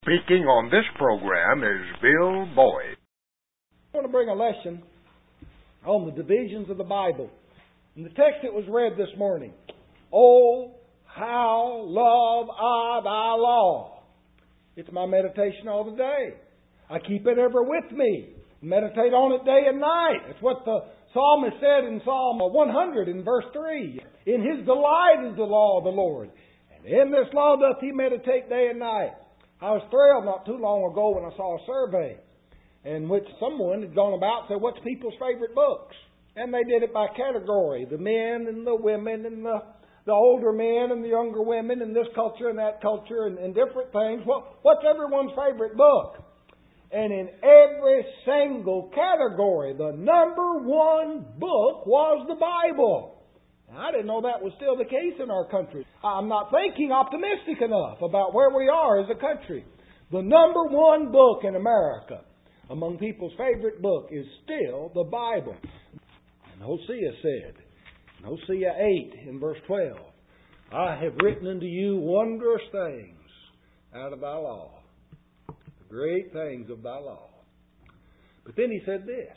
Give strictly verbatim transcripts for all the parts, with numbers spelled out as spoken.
Speaking on this program is Bill Boyd. I want to bring a lesson on the divisions of the Bible. In the text that was read this morning, "Oh, how love I thy law." It's my meditation all the day. I keep it ever with me. Meditate on it day and night. It's what the psalmist said in Psalm one hundred in verse three. In his delight is the law of the Lord, and in this law doth he meditate day and night. I was thrilled not too long ago when I saw a survey in which someone had gone about and said, what's people's favorite books? And they did it by category. The men and the women and the, the older men and the younger women and this culture and that culture and, and different things. Well, what's everyone's favorite book? And in every single category, the number one book was the Bible. I didn't know that was still the case in our country. I'm not thinking optimistic enough about where we are as a country. The number one book in America among people's favorite book is still the Bible. And Hosea said, in Hosea eight in verse twelve, I have written unto you wondrous things out of thy law, the great things of thy law. But then he said this,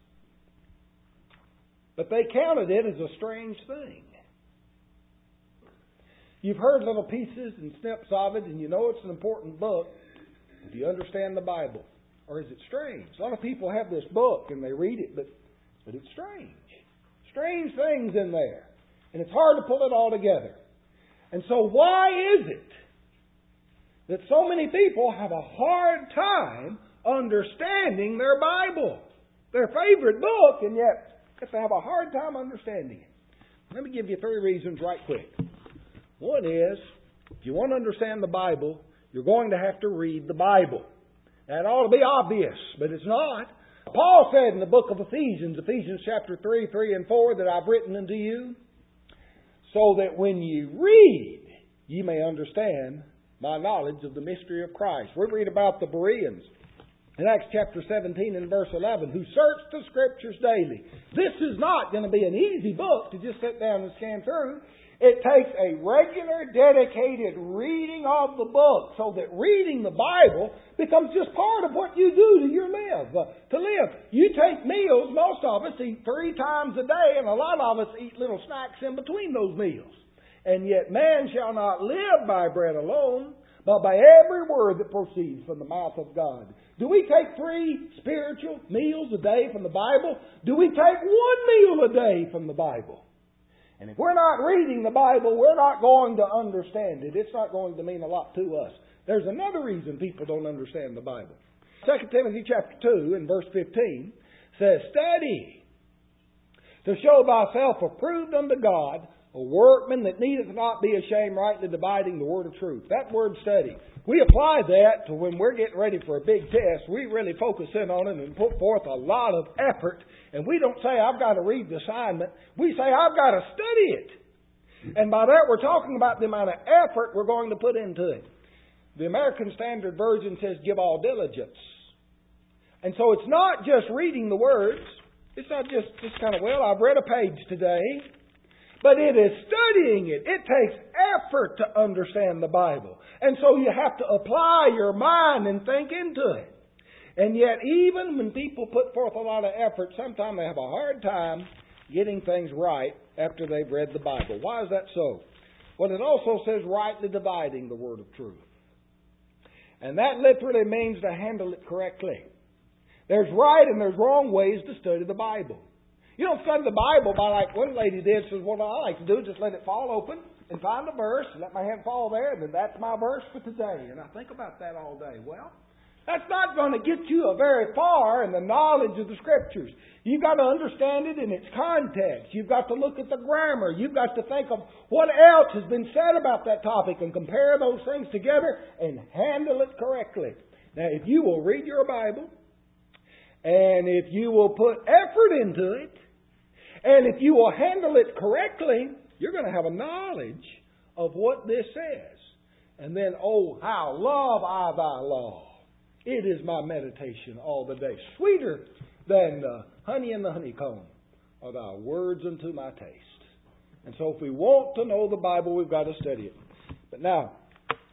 but they counted it as a strange thing. You've heard little pieces and snips of it, and you know it's an important book. Do you understand the Bible? Or is it strange? A lot of people have this book, and they read it, but, but it's strange. Strange things in there. And it's hard to pull it all together. And so why is it that so many people have a hard time understanding their Bible? Their favorite book, and yet if they have a hard time understanding it. Let me give you three reasons right quick. One is, if you want to understand the Bible, you're going to have to read the Bible. That ought to be obvious, but it's not. Paul said in the book of Ephesians, Ephesians chapter three, three and four, that I've written unto you, so that when you read, ye may understand my knowledge of the mystery of Christ. We read about the Bereans in Acts chapter seventeen and verse eleven, who searched the Scriptures daily. This is not going to be an easy book to just sit down and scan through. It takes a regular, dedicated reading of the book so that reading the Bible becomes just part of what you do to your live. Uh, to live. You take meals, most of us eat three times a day, and a lot of us eat little snacks in between those meals. And yet man shall not live by bread alone, but by every word that proceeds from the mouth of God. Do we take three spiritual meals a day from the Bible? Do we take one meal a day from the Bible? And if we're not reading the Bible, we're not going to understand it. It's not going to mean a lot to us. There's another reason people don't understand the Bible. Second Timothy chapter two and verse fifteen says, study to show thyself approved unto God, a workman that needeth not be ashamed, rightly dividing the word of truth. That word study. We apply that to when we're getting ready for a big test. We really focus in on it and put forth a lot of effort. And we don't say, I've got to read the assignment. We say, I've got to study it. And by that, we're talking about the amount of effort we're going to put into it. The American Standard Version says, give all diligence. And so it's not just reading the words. It's not just, just kind of, well, I've read a page today. But it is studying it. It takes effort to understand the Bible. And so you have to apply your mind and think into it. And yet, even when people put forth a lot of effort, sometimes they have a hard time getting things right after they've read the Bible. Why is that so? Well, it also says rightly dividing the word of truth. And that literally means to handle it correctly. There's right and there's wrong ways to study the Bible. You don't study the Bible by like one lady did, says, what I like to do is just let it fall open and find a verse and let my hand fall there, and then that's my verse for today. And I think about that all day. Well, that's not going to get you very far in the knowledge of the Scriptures. You've got to understand it in its context. You've got to look at the grammar. You've got to think of what else has been said about that topic and compare those things together and handle it correctly. Now, if you will read your Bible, and if you will put effort into it, and if you will handle it correctly, you're going to have a knowledge of what this says. And then, oh, how love I thy law. It is my meditation all the day. Sweeter than the honey and the honeycomb are thy words unto my taste. And so if we want to know the Bible, we've got to study it. But now,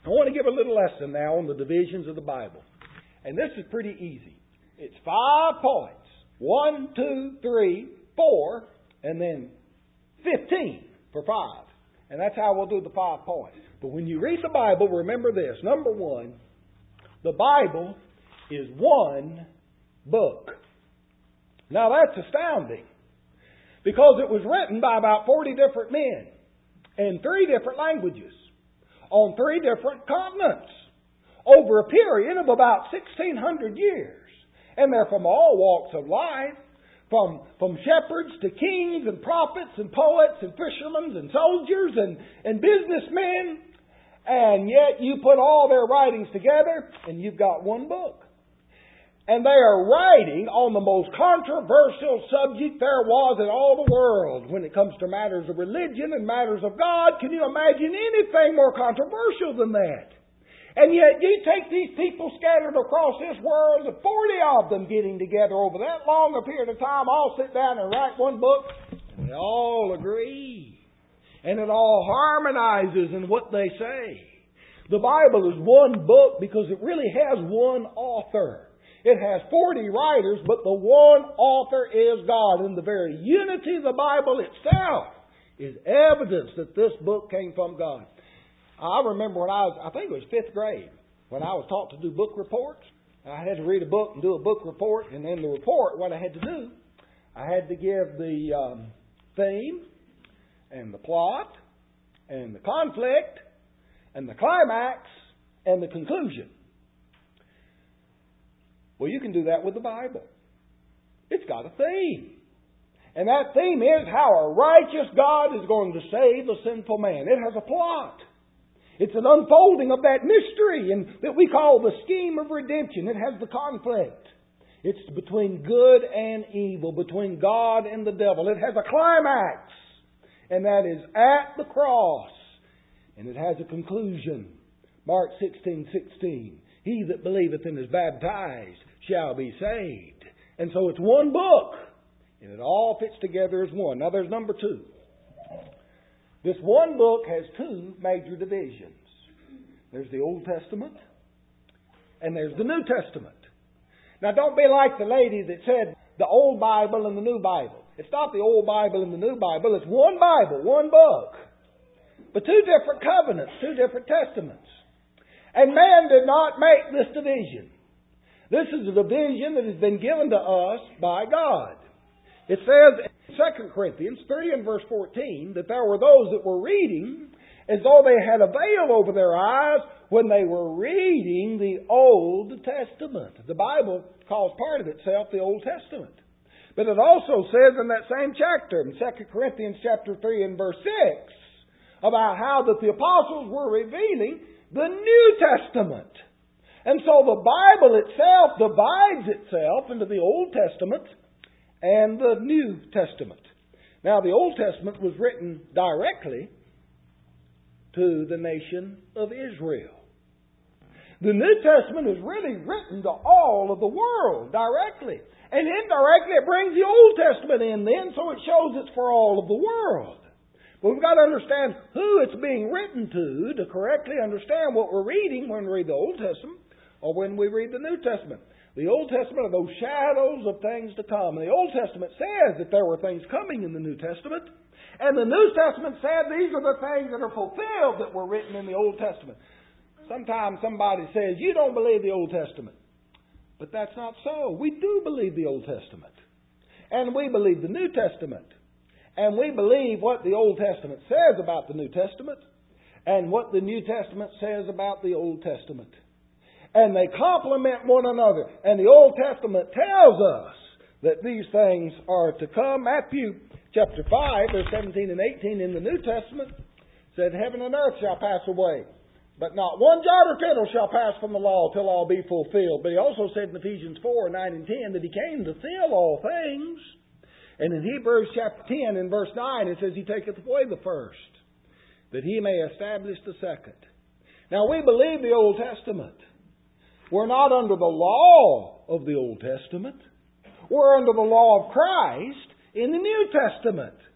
I want to give a little lesson now on the divisions of the Bible. And this is pretty easy. It's five points. One, two, three, four, and then fifteen for five. And that's how we'll do the five points. But when you read the Bible, remember this. Number one, the Bible is one book. Now that's astounding. Because it was written by about forty different men in three different languages on three different continents over a period of about sixteen hundred years. And they're from all walks of life, from, from shepherds to kings and prophets and poets and fishermen and soldiers and, and businessmen. And yet you put all their writings together and you've got one book. And they are writing on the most controversial subject there was in all the world when it comes to matters of religion and matters of God. Can you imagine anything more controversial than that? And yet you take these people scattered across this world, the forty of them getting together over that long a period of time, all sit down and write one book, and they all agree. And it all harmonizes in what they say. The Bible is one book because it really has one author. It has forty writers, but the one author is God. And the very unity of the Bible itself is evidence that this book came from God. I remember when I was, I think it was fifth grade, when I was taught to do book reports. I had to read a book and do a book report, and in the report, what I had to do, I had to give the um, theme, and the plot, and the conflict, and the climax, and the conclusion. Well, you can do that with the Bible. It's got a theme. And that theme is how a righteous God is going to save a sinful man. It has a plot. It's an unfolding of that mystery and that we call the scheme of redemption. It has the conflict. It's between good and evil, between God and the devil. It has a climax, and that is at the cross. And it has a conclusion. Mark sixteen sixteen. He that believeth and is baptized shall be saved. And so it's one book, and it all fits together as one. Now there's number two. This one book has two major divisions. There's the Old Testament and there's the New Testament. Now don't be like the lady that said the Old Bible and the New Bible. It's not the Old Bible and the New Bible. It's one Bible, one book. But two different covenants, two different testaments. And man did not make this division. This is a division that has been given to us by God. It says in Second Corinthians three and verse fourteen that there were those that were reading as though they had a veil over their eyes when they were reading the Old Testament. The Bible calls part of itself the Old Testament. But it also says in that same chapter, in Second Corinthians chapter three and verse six, about how that the apostles were revealing the New Testament. And so the Bible itself divides itself into the Old Testament and the New Testament. Now, the Old Testament was written directly to the nation of Israel. The New Testament is really written to all of the world directly. And indirectly it brings the Old Testament in then, so it shows it's for all of the world. But we've got to understand who it's being written to to correctly understand what we're reading when we read the Old Testament or when we read the New Testament. The Old Testament are those shadows of things to come. And the Old Testament says that there were things coming in the New Testament. And the New Testament said these are the things that are fulfilled that were written in the Old Testament. Sometimes somebody says, you don't believe the Old Testament. But that's not so. We do believe the Old Testament. And we believe the New Testament. And we believe what the Old Testament says about the New Testament. And what the New Testament says about the Old Testament. And they complement one another. And the Old Testament tells us that these things are to come. Matthew chapter five, verse seventeen and eighteen in the New Testament said, heaven and earth shall pass away, but not one jot or tittle shall pass from the law till all be fulfilled. But he also said in Ephesians four, nine and ten that he came to fill all things. And in Hebrews chapter ten and verse nine it says he taketh away the first, that he may establish the second. Now we believe the Old Testament. We're not under the law of the Old Testament. We're under the law of Christ in the New Testament.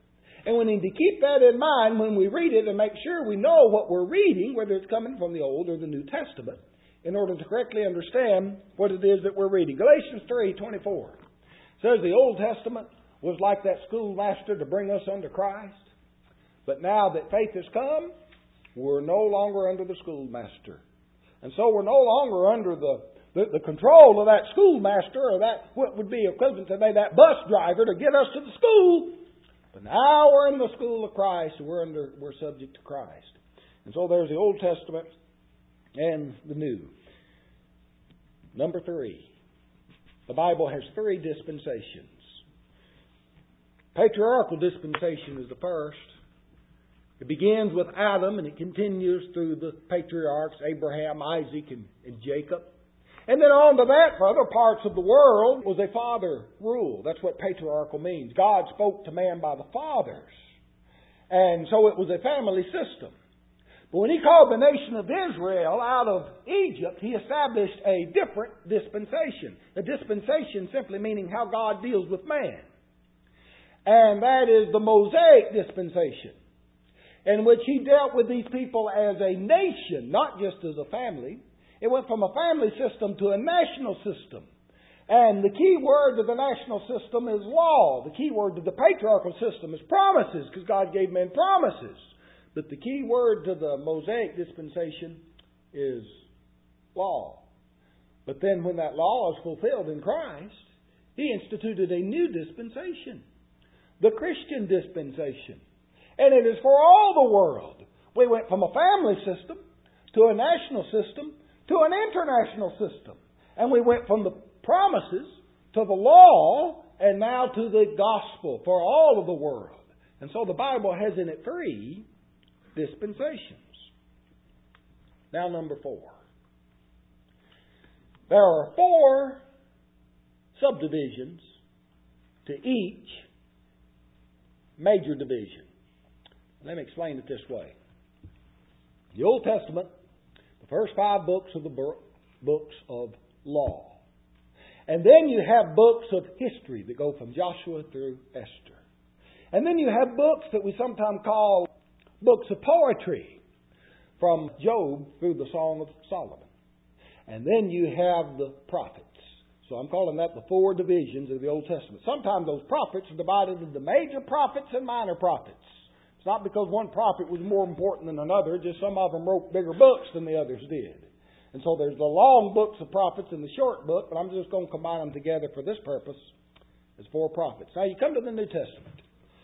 And we need to keep that in mind when we read it and make sure we know what we're reading, whether it's coming from the Old or the New Testament, in order to correctly understand what it is that we're reading. Galatians three twenty-four says the Old Testament was like that schoolmaster to bring us unto Christ. But now that faith has come, we're no longer under the schoolmaster. And so we're no longer under the, the, the control of that schoolmaster, or that what would be equivalent today, that bus driver to get us to the school. But now we're in the school of Christ, and we're under we're subject to Christ. And so there's the Old Testament and the New. Number three. The Bible has three dispensations. Patriarchal dispensation is the first. It begins with Adam and it continues through the patriarchs, Abraham, Isaac, and, and Jacob. And then on to that, for other parts of the world, was a father rule. That's what patriarchal means. God spoke to man by the fathers. And so it was a family system. But when He called the nation of Israel out of Egypt, He established a different dispensation. A dispensation simply meaning how God deals with man. And that is the Mosaic dispensation, in which He dealt with these people as a nation, not just as a family. It went from a family system to a national system. And the key word to the national system is law. The key word to the patriarchal system is promises, because God gave men promises. But the key word to the Mosaic dispensation is law. But then when that law is fulfilled in Christ, He instituted a new dispensation, the Christian dispensation. And it is for all the world. We went from a family system to a national system to an international system. And we went from the promises to the law and now to the gospel for all of the world. And so the Bible has in it three dispensations. Now number four. There are four subdivisions to each major division. Let me explain it this way. The Old Testament, the first five books are the books of law. And then you have books of history that go from Joshua through Esther. And then you have books that we sometimes call books of poetry, from Job through the Song of Solomon. And then you have the prophets. So I'm calling that the four divisions of the Old Testament. Sometimes those prophets are divided into major prophets and minor prophets. It's not because one prophet was more important than another, just some of them wrote bigger books than the others did. And so there's the long books of prophets and the short book, but I'm just going to combine them together for this purpose as four prophets. Now you come to the New Testament.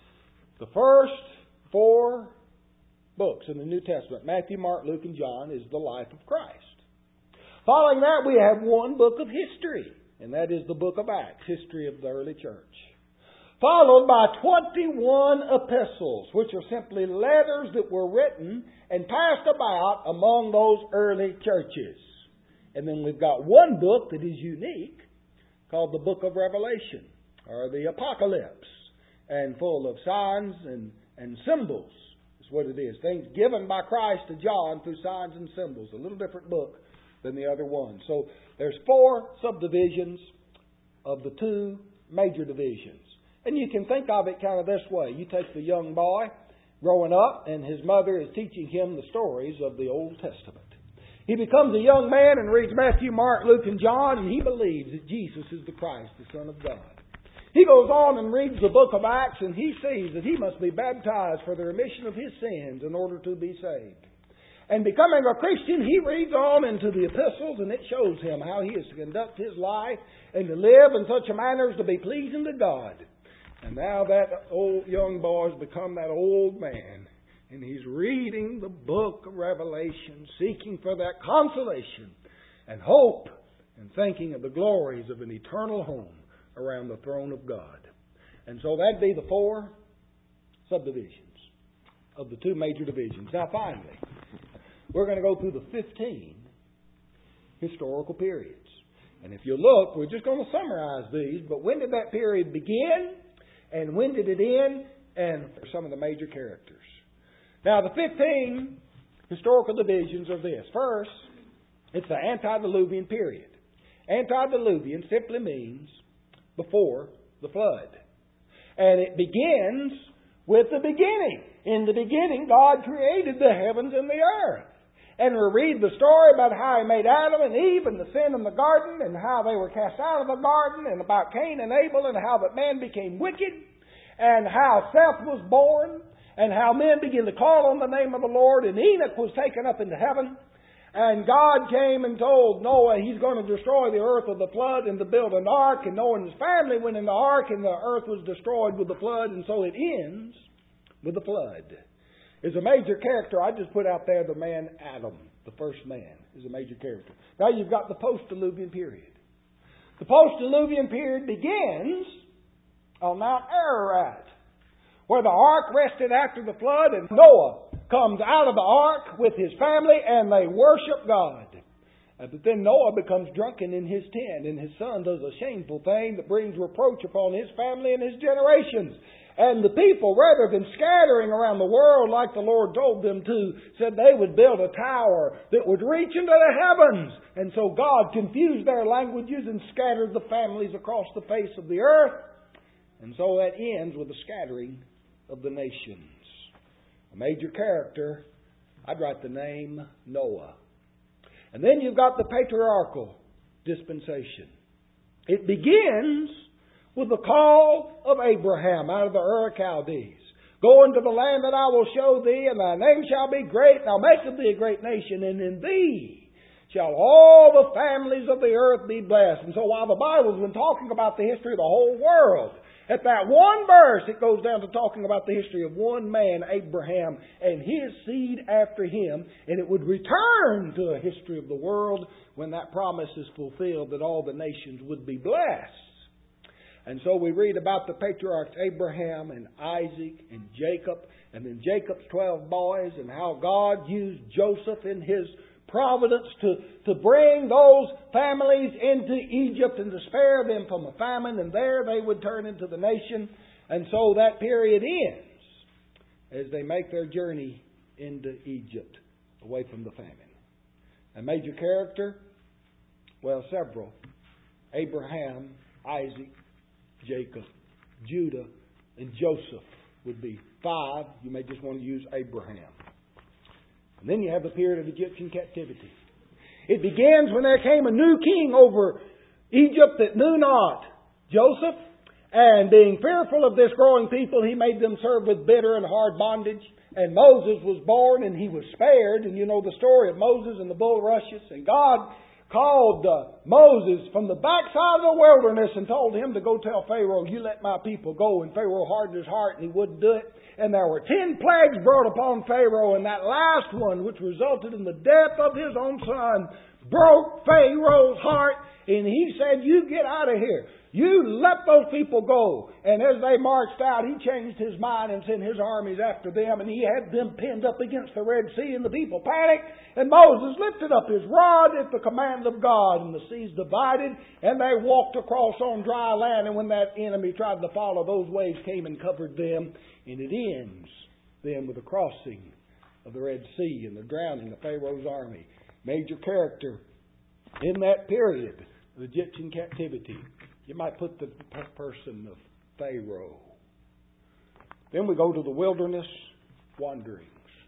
The first four books in the New Testament, Matthew, Mark, Luke, and John, is the life of Christ. Following that, we have one book of history, and that is the book of Acts, history of the early church. Followed by twenty-one epistles, which are simply letters that were written and passed about among those early churches. And then we've got one book that is unique, called the book of Revelation, or the Apocalypse, and full of signs and, and symbols. That's what it is. Things given by Christ to John through signs and symbols. A little different book than the other one. So there's four subdivisions of the two major divisions. And you can think of it kind of this way. You take the young boy growing up, and his mother is teaching him the stories of the Old Testament. He becomes a young man and reads Matthew, Mark, Luke, and John, and he believes that Jesus is the Christ, the Son of God. He goes on and reads the book of Acts, and he sees that he must be baptized for the remission of his sins in order to be saved. And becoming a Christian, he reads on into the epistles, and it shows him how he is to conduct his life and to live in such a manner as to be pleasing to God. And now that old young boy has become that old man, and he's reading the book of Revelation, seeking for that consolation and hope, and thinking of the glories of an eternal home around the throne of God. And so that'd be the four subdivisions of the two major divisions. Now finally, we're going to go through the fifteen historical periods. And if you look, we're just going to summarize these, but when did that period begin? And when did it end? And some of the major characters. Now, the fifteen historical divisions are this. First, it's the antediluvian period. Antediluvian simply means before the flood. And it begins with the beginning. In the beginning, God created the heavens and the earth. And we read the story about how He made Adam and Eve and the sin in the garden and how they were cast out of the garden and about Cain and Abel and how that man became wicked and how Seth was born and how men began to call on the name of the Lord and Enoch was taken up into heaven. And God came and told Noah He's going to destroy the earth with the flood and to build an ark. And Noah and his family went in the ark and the earth was destroyed with the flood. And so it ends with the flood. Is a major character. I just put out there the man Adam, the first man, is a major character. Now you've got the post-diluvian period. The post-diluvian period begins on Mount Ararat, where the ark rested after the flood, and Noah comes out of the ark with his family, and they worship God. But then Noah becomes drunken in his tent, and his son does a shameful thing that brings reproach upon his family and his generations. And the people, rather than scattering around the world like the Lord told them to, said they would build a tower that would reach into the heavens. And so God confused their languages and scattered the families across the face of the earth. And so that ends with the scattering of the nations. A major character, I'd write the name Noah. And then you've got the patriarchal dispensation. It begins with the call of Abraham out of the Ur of Chaldees. Go into the land that I will show thee, and thy name shall be great, and I'll make of thee a great nation, and in thee shall all the families of the earth be blessed. And so while the Bible's been talking about the history of the whole world, at that one verse it goes down to talking about the history of one man, Abraham, and his seed after him, and it would return to a history of the world when that promise is fulfilled that all the nations would be blessed. And so we read about the patriarchs Abraham and Isaac and Jacob, and then Jacob's twelve boys, and how God used Joseph in His providence to, to bring those families into Egypt and to spare them from a famine, and there they would turn into the nation. And so that period ends as they make their journey into Egypt, away from the famine. A major character? Well, several. Abraham, Isaac, Jacob, Judah, and Joseph would be five. You may just want to use Abraham. And then you have the period of Egyptian captivity. It begins when there came a new king over Egypt that knew not Joseph. And being fearful of this growing people, he made them serve with bitter and hard bondage. And Moses was born and he was spared. And you know the story of Moses and the bulrushes. And God called uh, Moses from the backside of the wilderness and told him to go tell Pharaoh, you let my people go. And Pharaoh hardened his heart and he wouldn't do it. And there were ten plagues brought upon Pharaoh. And that last one, which resulted in the death of his own son, broke Pharaoh's heart. And he said, you get out of here. You let those people go. And as they marched out, he changed his mind and sent his armies after them. And he had them pinned up against the Red Sea. And the people panicked. And Moses lifted up his rod at the command of God. And the seas divided. And they walked across on dry land. And when that enemy tried to follow, those waves came and covered them. And it ends then with the crossing of the Red Sea and the drowning of Pharaoh's army. Major character in that period of Egyptian captivity. You might put the person of Pharaoh. Then we go to the wilderness wanderings.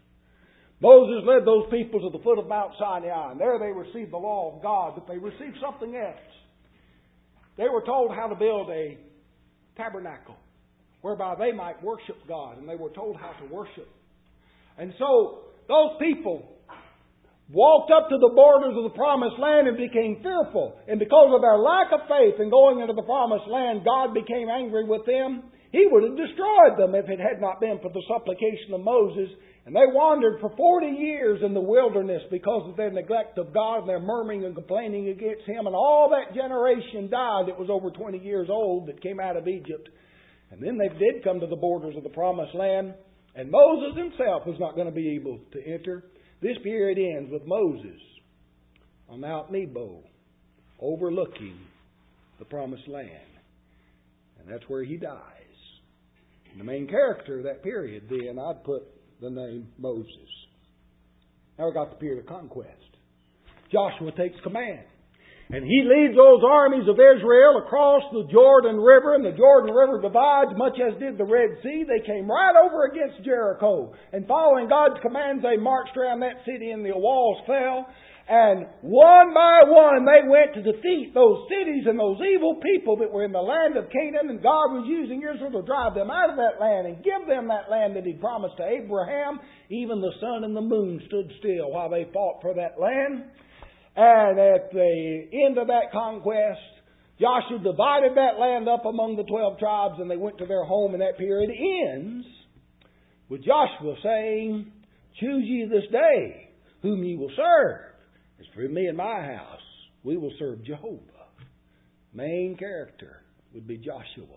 Moses led those people to the foot of Mount Sinai, and there they received the law of God, but they received something else. They were told how to build a tabernacle, whereby they might worship God, and they were told how to worship. And so those people walked up to the borders of the promised land and became fearful. And because of their lack of faith in going into the promised land, God became angry with them. He would have destroyed them if it had not been for the supplication of Moses. And they wandered for forty years in the wilderness because of their neglect of God and their murmuring and complaining against Him. And all that generation died that was over twenty years old that came out of Egypt. And then they did come to the borders of the promised land. And Moses himself was not going to be able to enter. This period ends with Moses on Mount Nebo overlooking the promised land. And that's where he dies. And the main character of that period, then, I'd put the name Moses. Now we got the period of conquest. Joshua takes command. And he leads those armies of Israel across the Jordan River, and the Jordan River divides, much as did the Red Sea. They came right over against Jericho. And following God's commands, they marched around that city, and the walls fell. And one by one, they went to defeat those cities and those evil people that were in the land of Canaan. And God was using Israel to drive them out of that land and give them that land that He promised to Abraham. Even the sun and the moon stood still while they fought for that land. And at the end of that conquest, Joshua divided that land up among the twelve tribes, and they went to their home, and that period ends with Joshua saying, "Choose ye this day whom ye will serve. As for me and my house, we will serve Jehovah." Main character would be Joshua.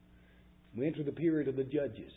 We enter the period of the Judges.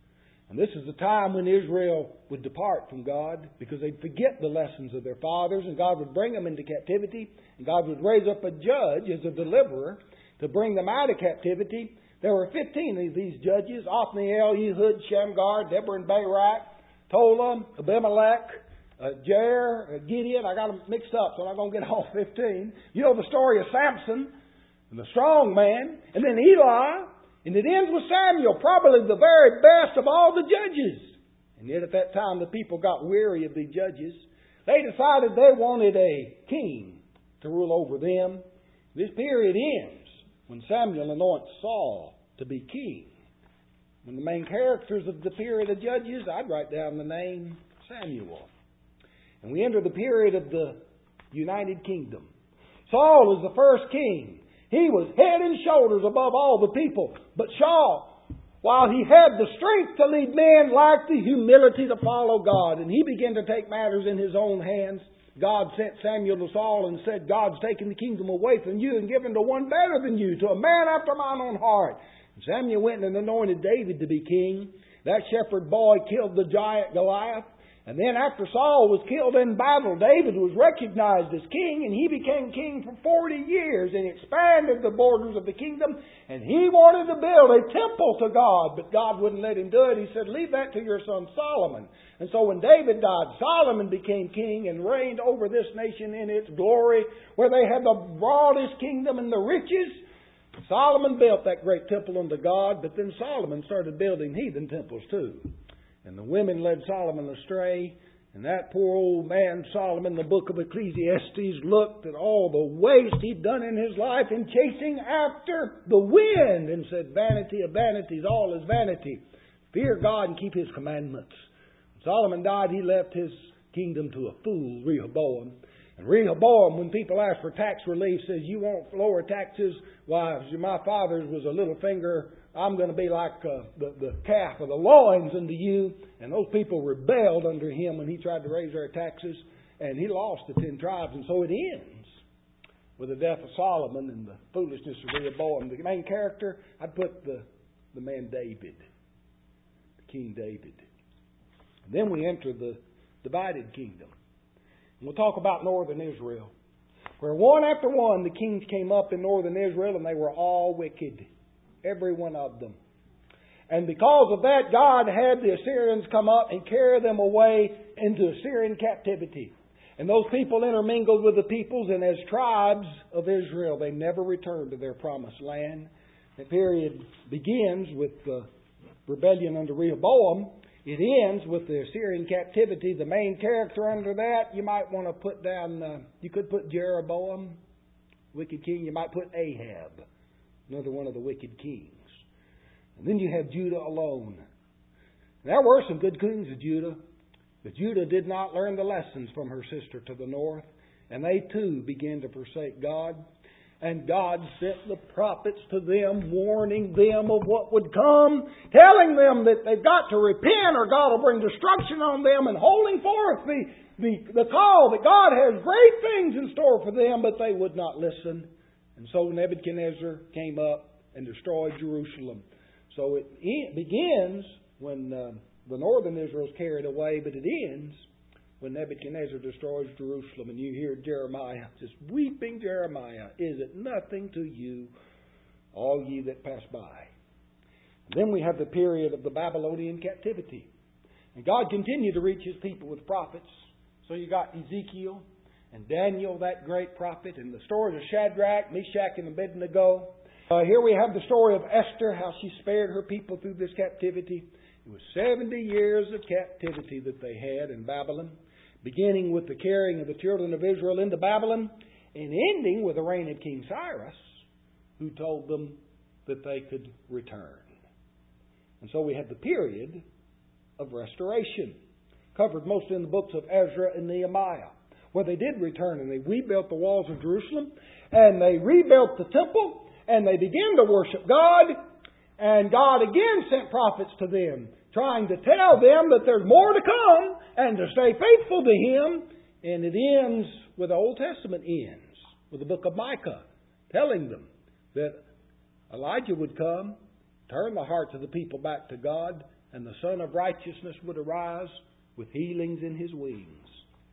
And this is the time when Israel would depart from God because they'd forget the lessons of their fathers, and God would bring them into captivity, and God would raise up a judge as a deliverer to bring them out of captivity. There were fifteen of these judges: Othniel, Ehud, Shamgar, Deborah and Barak, Tola, Abimelech, uh, Jair, uh, Gideon. I got them mixed up, so I'm not going to get all fifteen. You know the story of Samson and the strong man, and then Eli. And it ends with Samuel, probably the very best of all the judges. And yet at that time the people got weary of the judges. They decided they wanted a king to rule over them. This period ends when Samuel anoints Saul to be king. When the main characters of the period of Judges, I'd write down the name Samuel. And we enter the period of the United Kingdom. Saul is the first king. He was head and shoulders above all the people. But Saul, while he had the strength to lead men, lacked the humility to follow God. And he began to take matters in his own hands. God sent Samuel to Saul and said, "God's taken the kingdom away from you and given to one better than you, to a man after mine own heart." And Samuel went and anointed David to be king. That shepherd boy killed the giant Goliath. And then after Saul was killed in battle, David was recognized as king, and he became king for forty years and expanded the borders of the kingdom. And he wanted to build a temple to God, but God wouldn't let him do it. He said, "Leave that to your son Solomon." And so when David died, Solomon became king and reigned over this nation in its glory, where they had the broadest kingdom and the richest. Solomon built that great temple unto God, but then Solomon started building heathen temples too. And the women led Solomon astray. And that poor old man Solomon, the book of Ecclesiastes, looked at all the waste he'd done in his life in chasing after the wind and said, "Vanity of vanities, all is vanity. Fear God and keep His commandments." When Solomon died, he left his kingdom to a fool, Rehoboam. And Rehoboam, when people ask for tax relief, says, "You want lower taxes? Why, my father's was a little finger. I'm going to be like uh, the, the calf of the loins unto you." And those people rebelled under him when he tried to raise their taxes. And he lost the ten tribes. And so it ends with the death of Solomon and the foolishness of Rehoboam. The main character, I'd put the, the man David, the King David. And then we enter the divided kingdom. And we'll talk about northern Israel, where one after one the kings came up in northern Israel, and they were all wicked. Every one of them. And because of that, God had the Assyrians come up and carry them away into Assyrian captivity. And those people intermingled with the peoples, and as tribes of Israel, they never returned to their promised land. The period begins with the rebellion under Rehoboam. It ends with the Assyrian captivity. The main character under that, you might want to put down, uh, you could put Jeroboam, wicked king. You might put Ahab, another one of the wicked kings. And then you have Judah alone. There were some good kings of Judah, but Judah did not learn the lessons from her sister to the north, and they too began to forsake God. And God sent the prophets to them, warning them of what would come, telling them that they've got to repent or God will bring destruction on them, and holding forth the, the, the call that God has great things in store for them, but they would not listen. And so Nebuchadnezzar came up and destroyed Jerusalem. So it, it begins when uh, the northern Israel is carried away, but it ends when Nebuchadnezzar destroys Jerusalem. And you hear Jeremiah, just weeping Jeremiah, "Is it nothing to you, all ye that pass by?" And then we have the period of the Babylonian captivity. And God continued to reach His people with prophets. So you got Ezekiel, and Daniel, that great prophet, and the stories of Shadrach, Meshach, and Abednego. Uh, here we have the story of Esther, how she spared her people through this captivity. It was seventy years of captivity that they had in Babylon, beginning with the carrying of the children of Israel into Babylon, and ending with the reign of King Cyrus, who told them that they could return. And so we have the period of restoration, covered mostly in the books of Ezra and Nehemiah, where they did return and they rebuilt the walls of Jerusalem, and they rebuilt the temple, and they began to worship God, and God again sent prophets to them, trying to tell them that there's more to come and to stay faithful to Him. And it ends where the Old Testament ends, with the book of Micah, telling them that Elijah would come, turn the hearts of the people back to God, and the Son of Righteousness would arise with healings in His wings.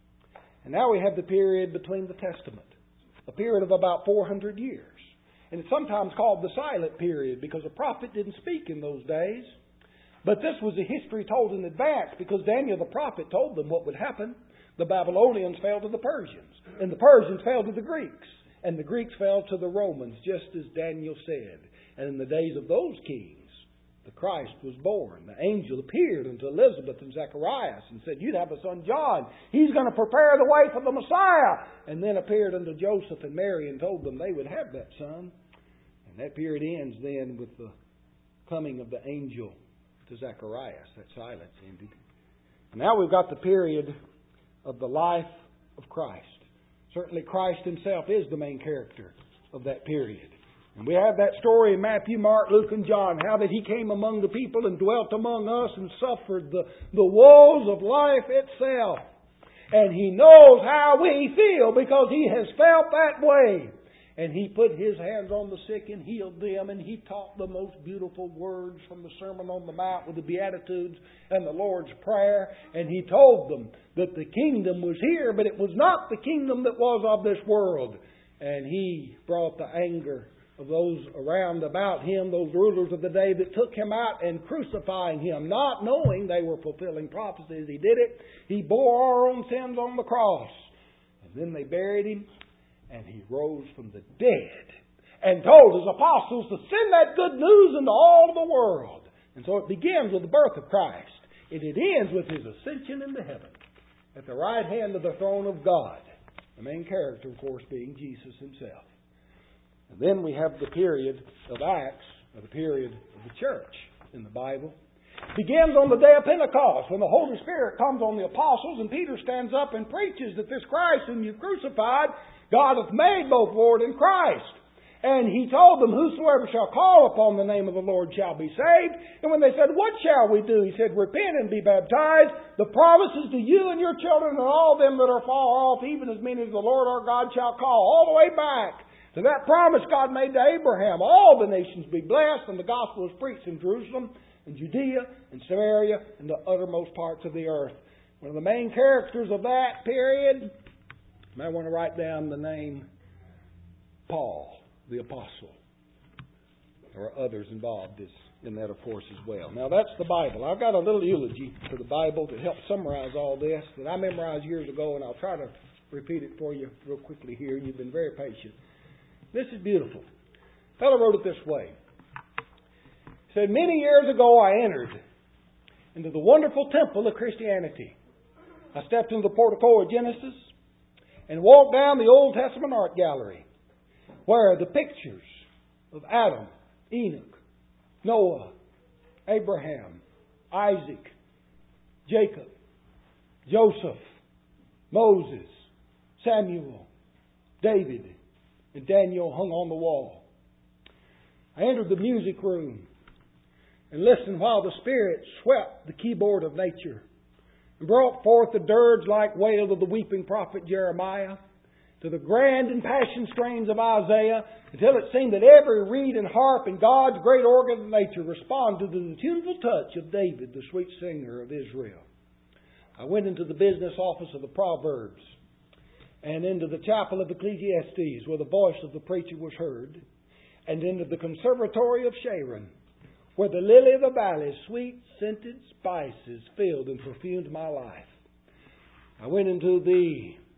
And now we have the period between the Testament, a period of about four hundred years. And it's sometimes called the silent period because a prophet didn't speak in those days. But this was a history told in advance because Daniel the prophet told them what would happen. The Babylonians fell to the Persians, and the Persians fell to the Greeks, and the Greeks fell to the Romans, just as Daniel said. And in the days of those kings, the Christ was born. The angel appeared unto Elizabeth and Zacharias and said, "You'd have a son John. He's going to prepare the way for the Messiah." And then appeared unto Joseph and Mary and told them they would have that son. And that period ends then with the coming of the angel to Zacharias. That silence ended. And now we've got the period of the life of Christ. Certainly Christ Himself is the main character of that period. And we have that story in Matthew, Mark, Luke, and John, how that He came among the people and dwelt among us and suffered the, the woes of life itself. And He knows how we feel because He has felt that way. And He put His hands on the sick and healed them, and He taught the most beautiful words from the Sermon on the Mount with the Beatitudes and the Lord's Prayer. And He told them that the kingdom was here, but it was not the kingdom that was of this world. And He brought the anger of those around about Him, those rulers of the day that took Him out and crucifying Him, not knowing they were fulfilling prophecies. He did it. He bore our own sins on the cross. And then they buried Him, and He rose from the dead and told His apostles to send that good news into all the world. And so it begins with the birth of Christ, and it ends with His ascension into heaven at the right hand of the throne of God. The main character, of course, being Jesus Himself. And then we have the period of Acts, or the period of the church in the Bible. It begins on the day of Pentecost, when the Holy Spirit comes on the apostles, and Peter stands up and preaches that this Christ whom you crucified, God hath made both Lord and Christ. And He told them, "Whosoever shall call upon the name of the Lord shall be saved." And when they said, "What shall we do?" He said, "Repent and be baptized. The promise is to you and your children and all them that are far off, even as many as the Lord our God shall call." All the way back to that promise God made to Abraham. All the nations be blessed, and the gospel is preached in Jerusalem and Judea and Samaria and the uttermost parts of the earth. One of the main characters of that period, you might want to write down the name Paul, the apostle. There are others involved in that, of course, as well. Now, that's the Bible. I've got a little eulogy for the Bible to help summarize all this that I memorized years ago, and I'll try to repeat it for you real quickly here. You've been very patient. This is beautiful. A fellow wrote it this way. He said, "Many years ago I entered into the wonderful temple of Christianity. I stepped into the portico of Genesis and walked down the Old Testament art gallery, where the pictures of Adam, Enoch, Noah, Abraham, Isaac, Jacob, Joseph, Moses, Samuel, David, and Daniel hung on the wall. I entered the music room and listened while the Spirit swept the keyboard of nature and brought forth the dirge-like wail of the weeping prophet Jeremiah, to the grand and passion strains of Isaiah, until it seemed that every reed and harp in God's great organ of nature responded to the tuneful touch of David, the sweet singer of Israel. I went into the business office of the Proverbs and into the chapel of Ecclesiastes, where the voice of the preacher was heard, and into the conservatory of Sharon, where the lily of the valley's sweet scented spices filled and perfumed my life. I went into the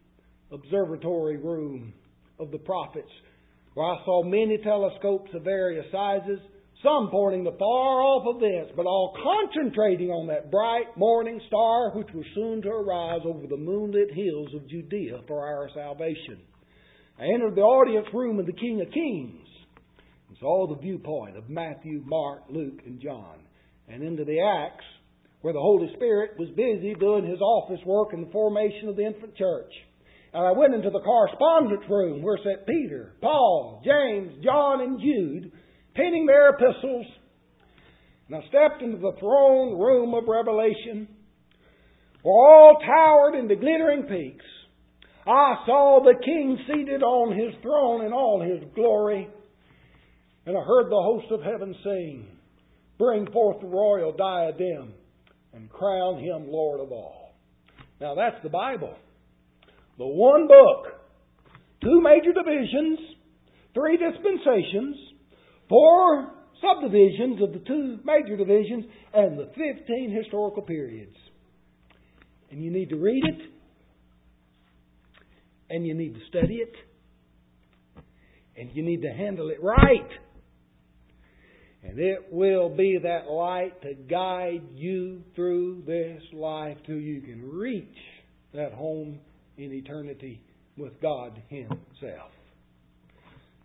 observatory room of the prophets, where I saw many telescopes of various sizes, some pointing to far-off events, but all concentrating on that bright morning star which was soon to arise over the moonlit hills of Judea for our salvation. I entered the audience room of the King of Kings and saw the viewpoint of Matthew, Mark, Luke, and John, and into the Acts, where the Holy Spirit was busy doing His office work in the formation of the infant church. And I went into the correspondence room where sat Peter, Paul, James, John, and Jude, penning their epistles. And I stepped into the throne room of Revelation, where all towered into glittering peaks. I saw the King seated on His throne in all His glory. And I heard the host of heaven sing, "Bring forth the royal diadem and crown Him Lord of all." Now that's the Bible. The one book, two major divisions, three dispensations, four subdivisions of the two major divisions, and the fifteen historical periods. And you need to read it, and you need to study it, and you need to handle it right. And it will be that light to guide you through this life till you can reach that home in eternity with God Himself.